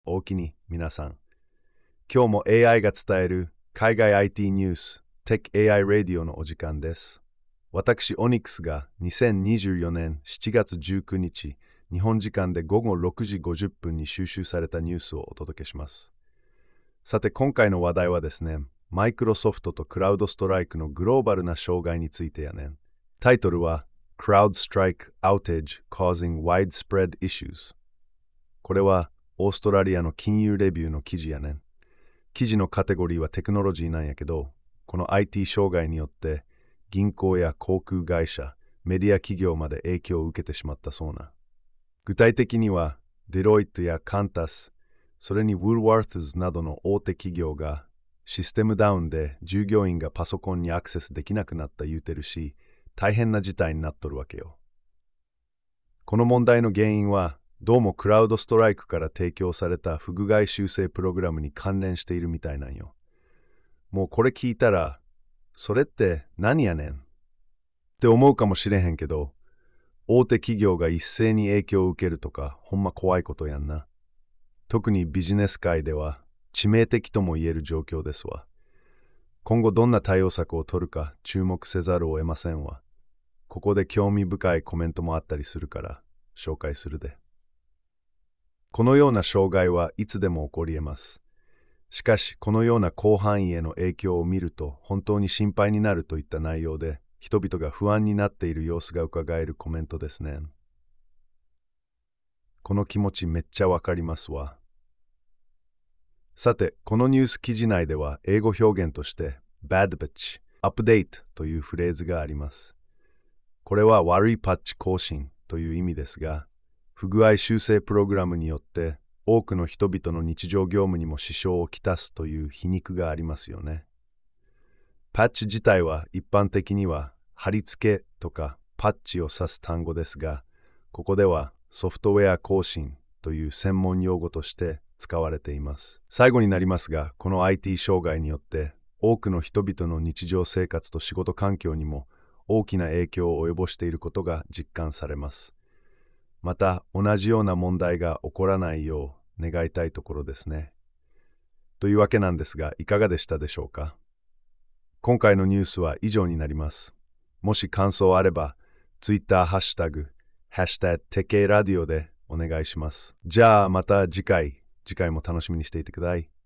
おおきに皆さん。今日も AI が伝える海外 IT ニュース TechAI Radio のお時間です。私、オニックスが2024年7月19日、日本時間で午後6時50分に収集されたニュースをお届けします。さて、今回の話題はですね、マイクロソフトとクラウドストライクのグローバルな障害についてやね。タイトルは CrowdStrike Outage Causing Widespread Issues。これはオーストラリアの金融レビューの記事やね。記事のカテゴリーはテクノロジーなんやけど、この IT 障害によって銀行や航空会社、メディア企業まで影響を受けてしまったそうな。具体的にはデロイトやカンタス、それにウォルワーズなどの大手企業がシステムダウンで従業員がパソコンにアクセスできなくなった言うてるし、大変な事態になっとるわけよ。この問題の原因はどうもクラウドストライクから提供された不具合修正プログラムに関連しているみたいなんよ。もうこれ聞いたら、それって何やねんって思うかもしれへんけど、大手企業が一斉に影響を受けるとか、ほんま怖いことやんな。特にビジネス界では致命的とも言える状況ですわ。今後どんな対応策を取るか注目せざるを得ませんわ。ここで興味深いコメントもあったりするから紹介するで。このような障害はいつでも起こり得ます。しかし、このような広範囲への影響を見ると本当に心配になるといった内容で、人々が不安になっている様子がうかがえるコメントですね。この気持ちめっちゃわかりますわ。さて、このニュース記事内では英語表現として bad patch、update というフレーズがあります。これは悪いパッチ更新という意味ですが、不具合修正プログラムによって多くの人々の日常業務にも支障をきたすという皮肉がありますよね。パッチ自体は一般的には貼り付けとかパッチを指す単語ですが、ここではソフトウェア更新という専門用語として使われています。最後になりますが、この IT 障害によって多くの人々の日常生活と仕事環境にも大きな影響を及ぼしていることが実感されます。また同じような問題が起こらないよう願いたいところですね。というわけなんですが、いかがでしたでしょうか。今回のニュースは以上になります。もし感想あれば、Twitter ハッシュタグ、#TechARadio でお願いします。じゃあまた次回も楽しみにしていてください。